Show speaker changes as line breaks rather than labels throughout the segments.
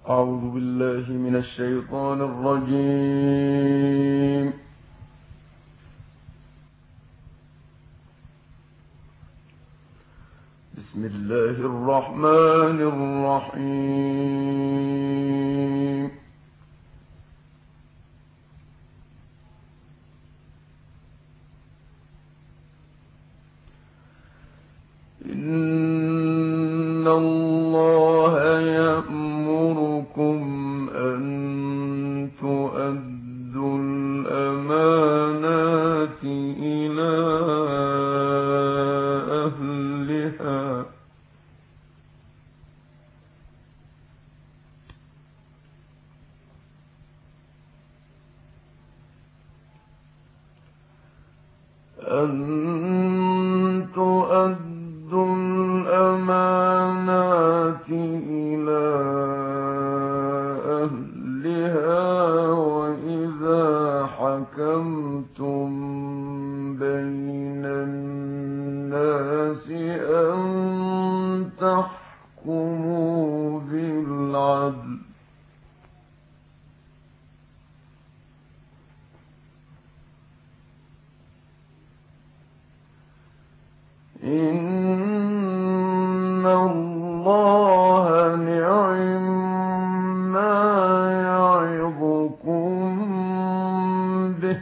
أعوذ بالله من الشيطان الرجيم. بسم الله الرحمن الرحيم. إن الله يأمركم أن تؤدوا الأمانات إلى أهلها وإذا حكمتم بين الناس أن تحكموا بالعدل. إن الله نعم ما يعظكم به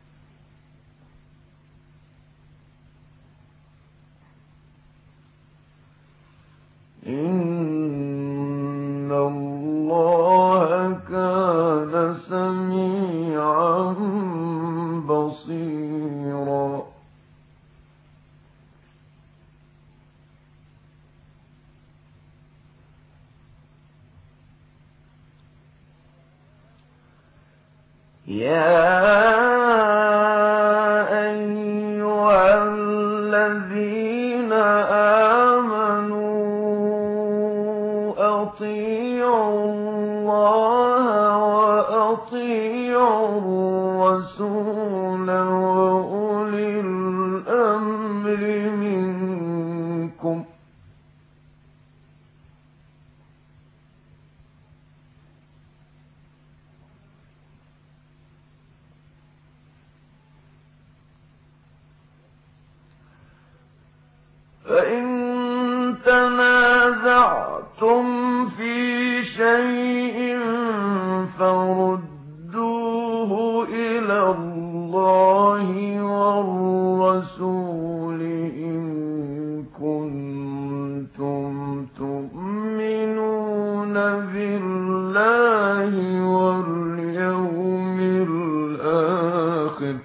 إن الله كان سميعا بصيرا. يا أيها الذين آمنوا أطيعوا الله وأطيعوا الرسول وأولي الأمر منكم. فإن تنازعتم في شيء فردوه إلى الله والرسول إن كنتم تؤمنون بالله واليوم الآخر.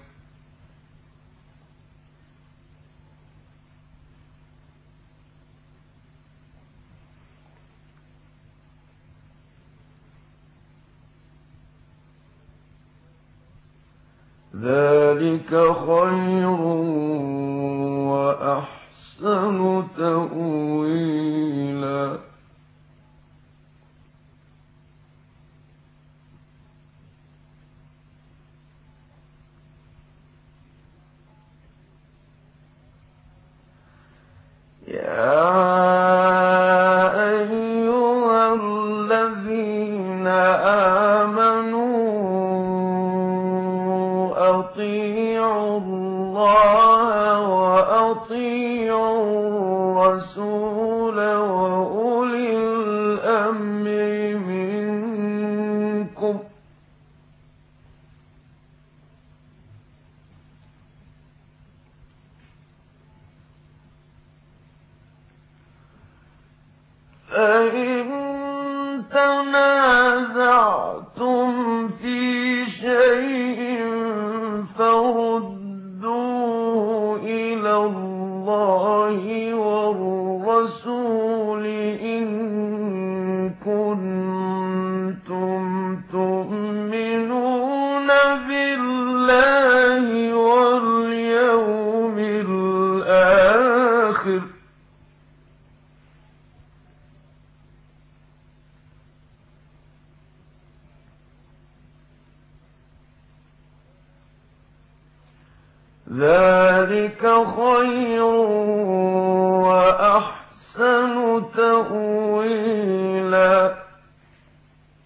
ذلك خير وأحسن تأويلا. يا أيها الذين آمنوا أطيعوا الله وأطيعوا الرسول وأولي الأمر منكم. فإن تنازعتم في شيء فردوه إلى الله والرسول إن كنتم تؤمنون بالله واليوم الآخر. ذلك خير وأحسن تأويلا.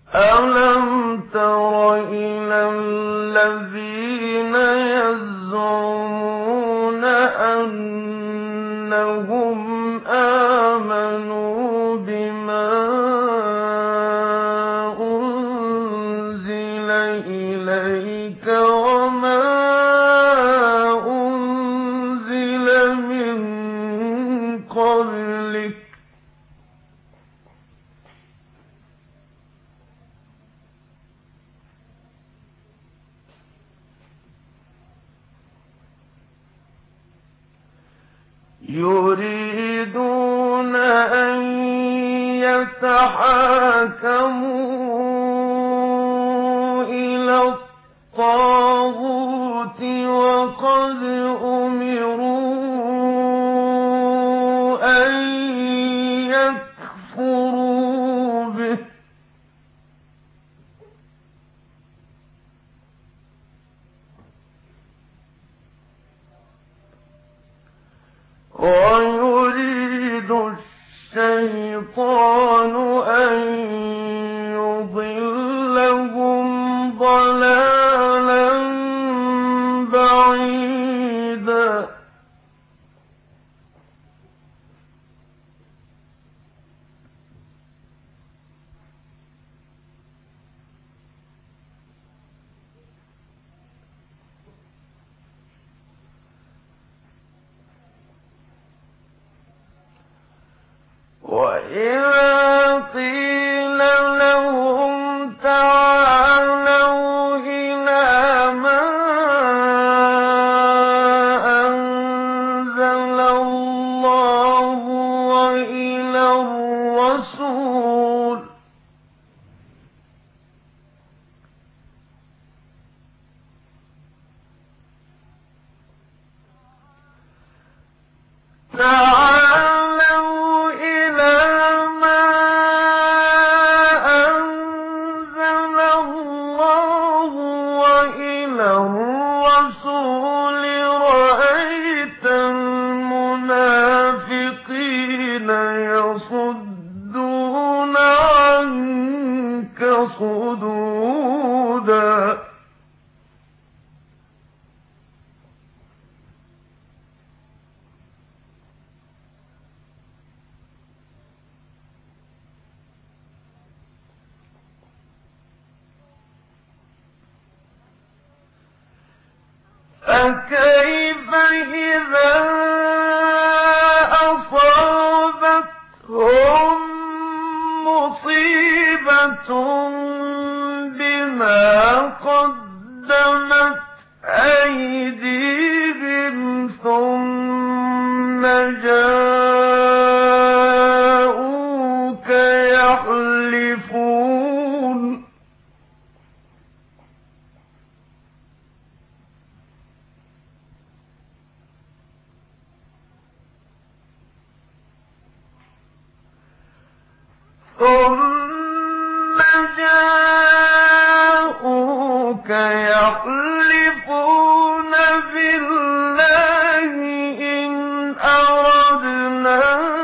ألم تر إلى الذين يزعمون أنهم آمنوا بما أنزل إليك وما أنزل من قبلك يريدون أن يتحاكموا إلى الطاغوت وقد أمروا أن يكفروا به ويريد الشيطان أن يضلهم ضلالا بعيدا وإذا قيل لهم تعالوا إلى ما أنزل الله وإلى الرسول رأيت المنافقين يصدون عنك صدودا فكيف إذا أصابتهم مصيبة بما قدمت أيديهم ثم جاءوك يحلفون بالله إن أردنا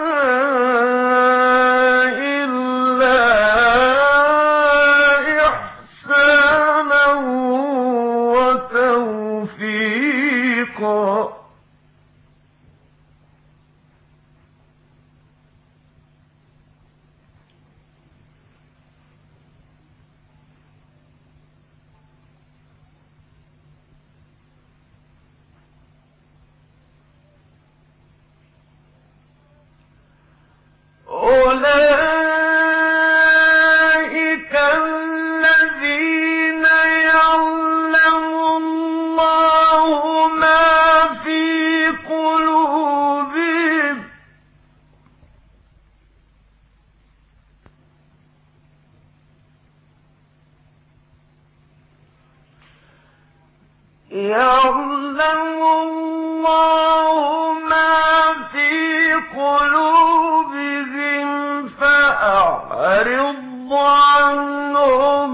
إلا إحسانا وتوفيقا أولئك الذين يعلم الله ما في قلوبهم يعلم الله ما في قلوبهم فأعرض عنهم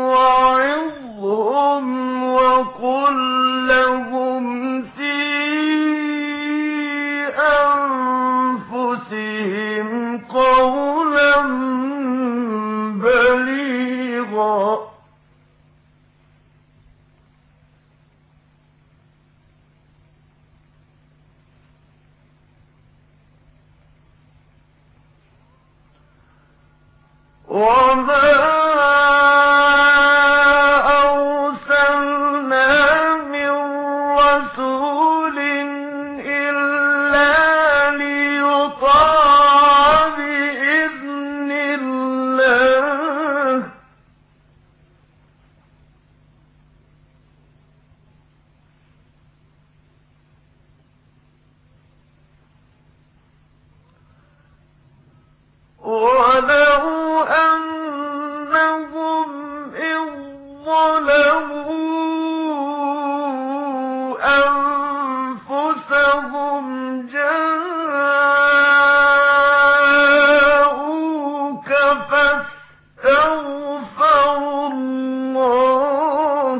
وعظهم وقل لهم في أنفسهم قولا بليغا وما أرسلنا من رسول إلا ليطاع بإذن الله ولو أنهم إذ ظلموا أنفسهم جاءوك فاستغفروا الله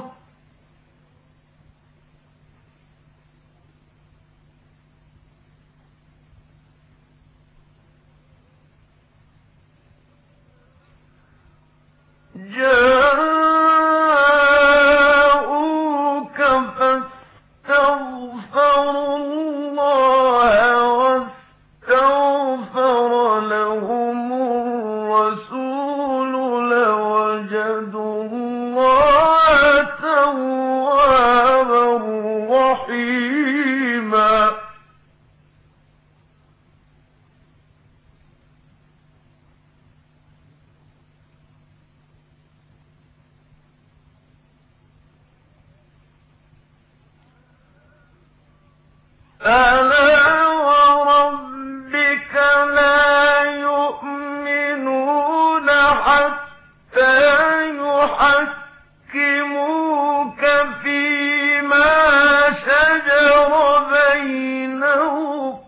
واستغفر لهم الرسول لوجدوا الله توابا رحيما فلا وربك لا يؤمنون حتى يحكموك فيما شجر بينهم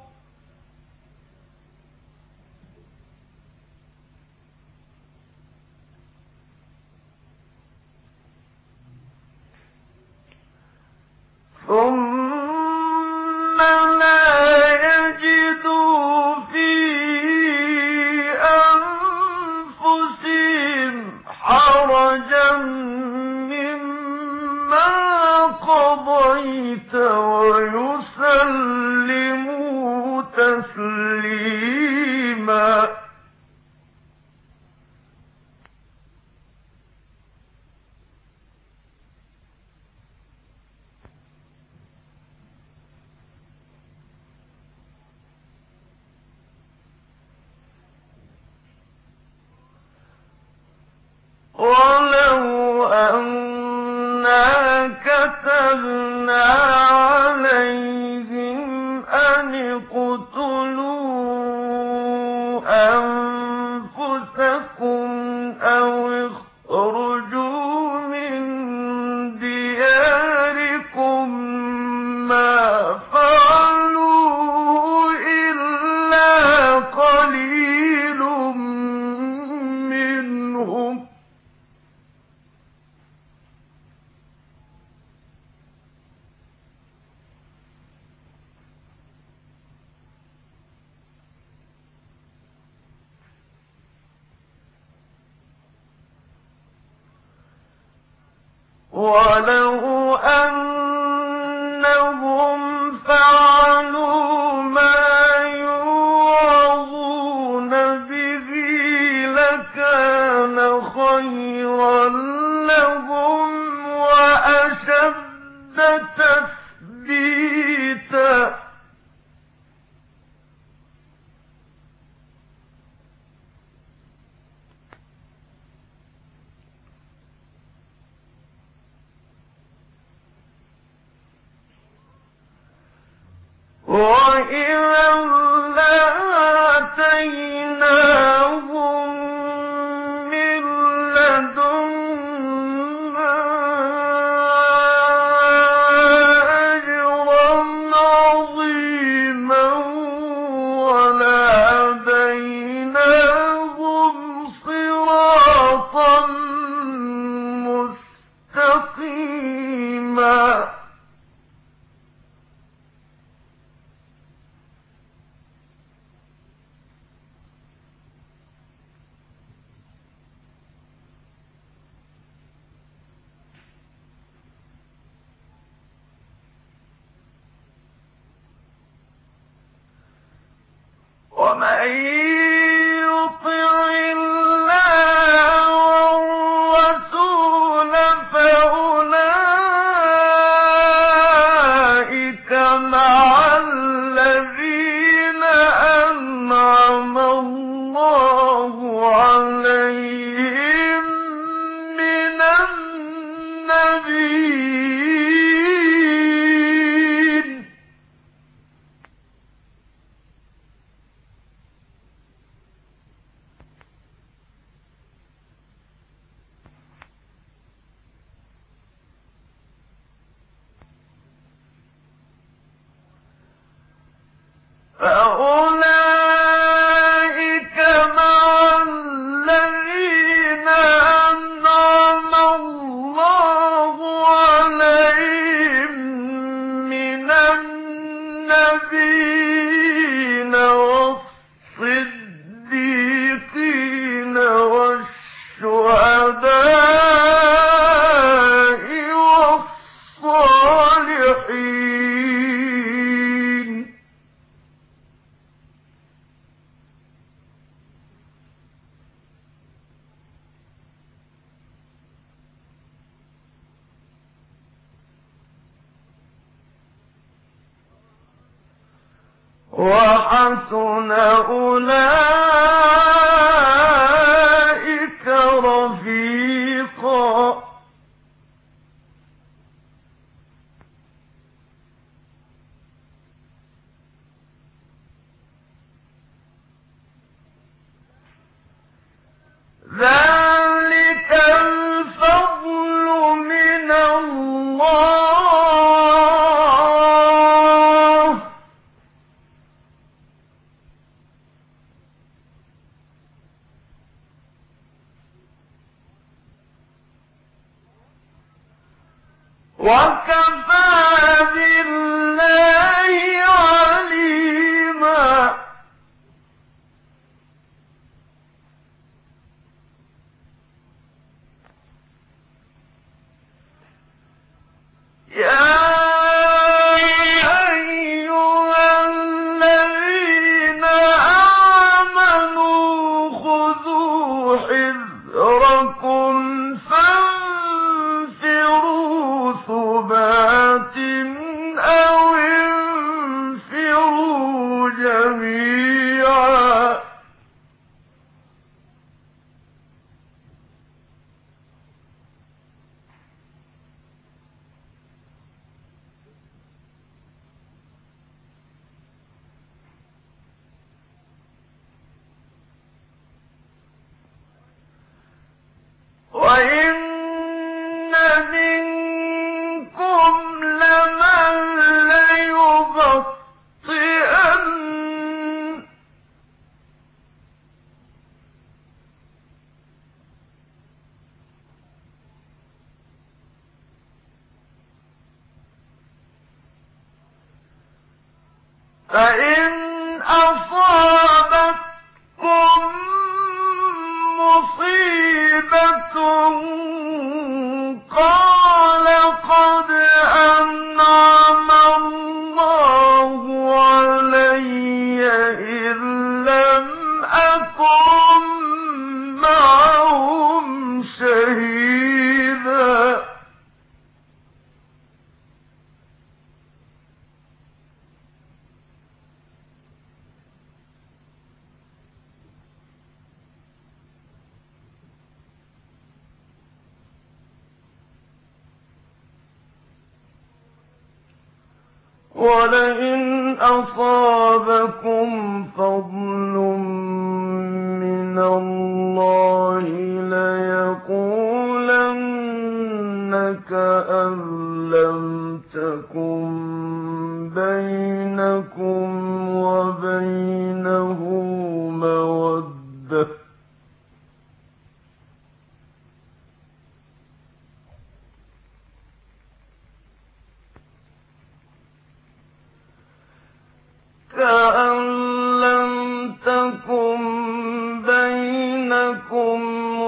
ثم لا يجدوا في أنفسهم حرجا مما قضيت ويسلموا تسليما ولو أنا كتبنا عليهم أن اقتلوا أنفسكم أو اخرجوا من دياركم ما فعلوه إلا قليل منهم ولو أنهم فعلوا ما يوعظون به لكان خيرا لهم وأشد تثبيتا وإذا لآتيناهم من لدنا أجرا عظيما ولهديناهم صراطا مستقيما ومن يطع الله عليهم من النبيين فأولئك مع الذين أنعم الله عليهم من النبيين والصديقين والشهداء والصالحين وحسن أولئك رفيقا ذلك الفضل من الله وكفى بالله عليما يا أيها الذين آمنوا خذوا حذركم فانفروا ثبات أو انفروا جميعا وإن منكم لمن ليبطئن فإن أصابتكم مصيبة قال قد أنعم الله علي إذ لم أكن معهم شهيدا ولئن أصابكم فضل من الله ليقولن كأن لم تكن بينكم وبينه مودة كأن لم تكن بينكم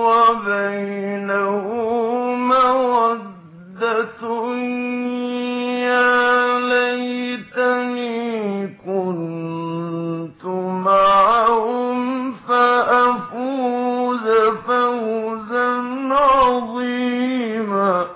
وبينه مودة يا ليتني كنت معهم فأفوز فوزا عظيما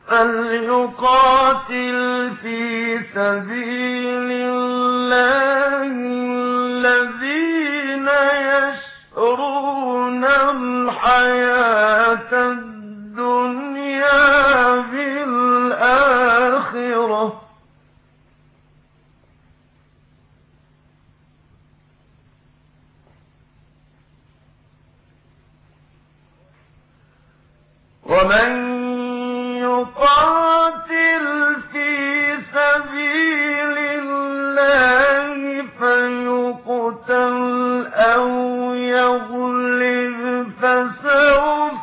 فليقاتل في سبيل الله الذين يشرون الحياة الدنيا بالآخرة ومن يقاتل في سبيل الله فيقتل أو يغلب فسوف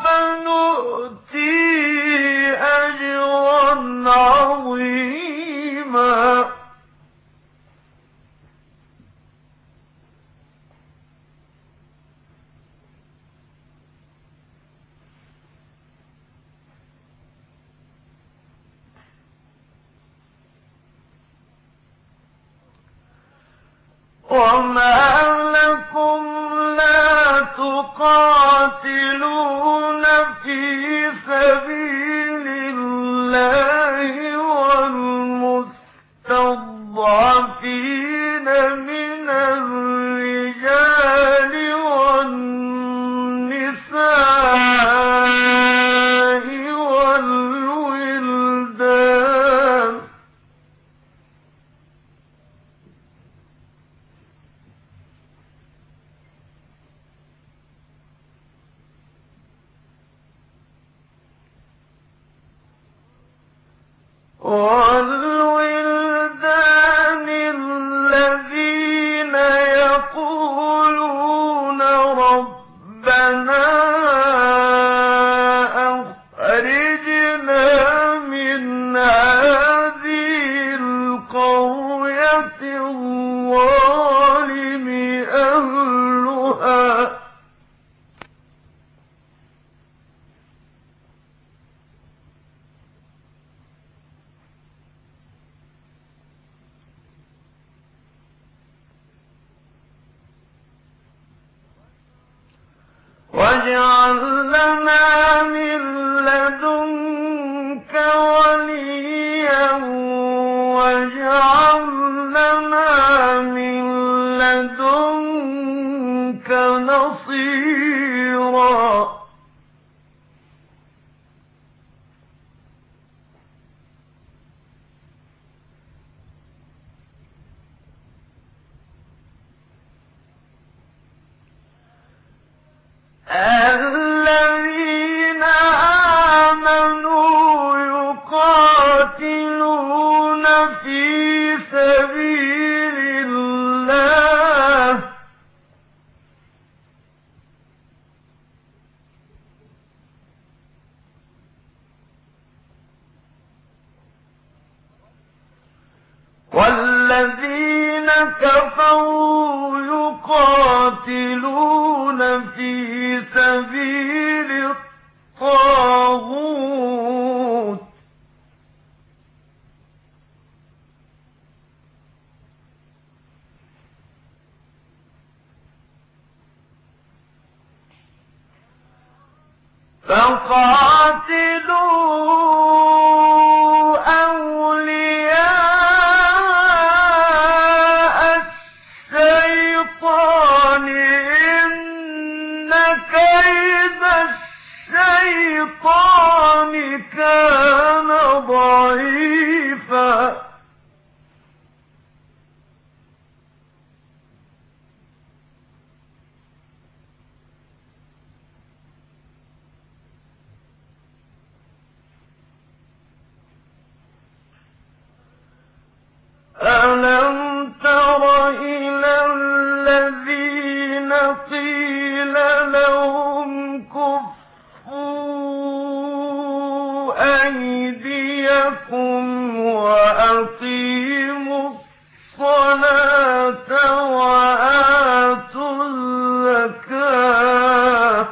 نؤتيه أجرا عظيما وما لكم لا تقاتلون في سبيل الله والمستضعفين من الرجال والنساء والولدان الذين يقولون ربنا أخرجنا من هذه القرية الظالم أهلها واجعل لنا من لدنك وليا واجعل لنا من لدنك نصيرا الذين آمنوا يقاتلون في سبيل الله والذين كفروا يقاتلون في سبيل الطاغوت فقاتلوا أولياء الشيطان إن كيد الشيطان كان ضعيفا ألم تر إلى الذين قيل لهم كفوا أيديكم وأقيموا الصلاة وآتوا الزكاة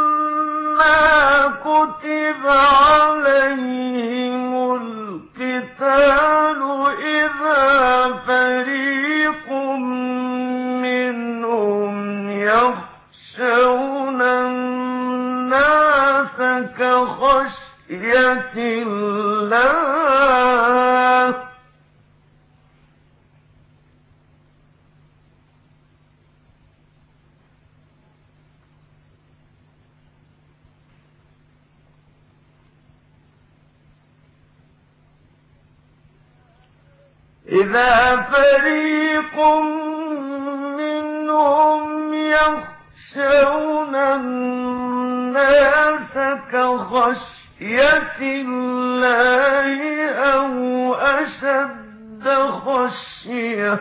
فلما كتب عليهم القتال خشية الله إذا فريق منهم يخشون الناس كخشية الله أو أشد خشية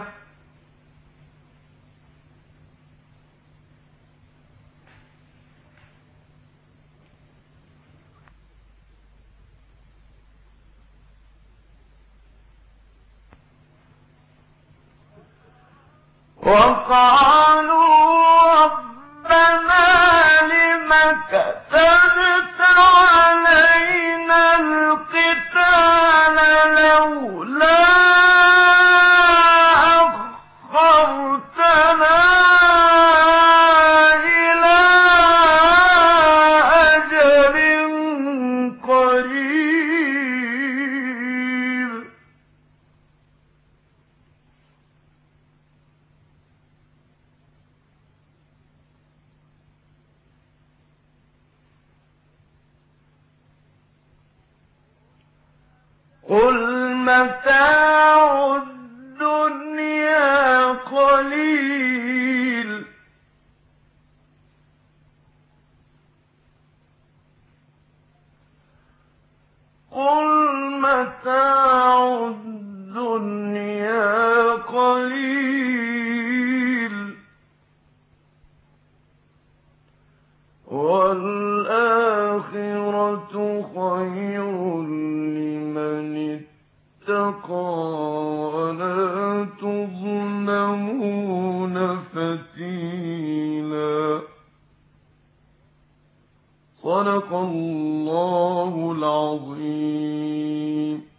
وقالوا ربنا لم كتبت علينا القتال لولا أخرتنا إلى أجل قريب قل متاع الدنيا قليل قل متاع الدنيا قليل والآخرة خير لمن اتقى ولا تظلمون فتيلا صدق الله العظيم.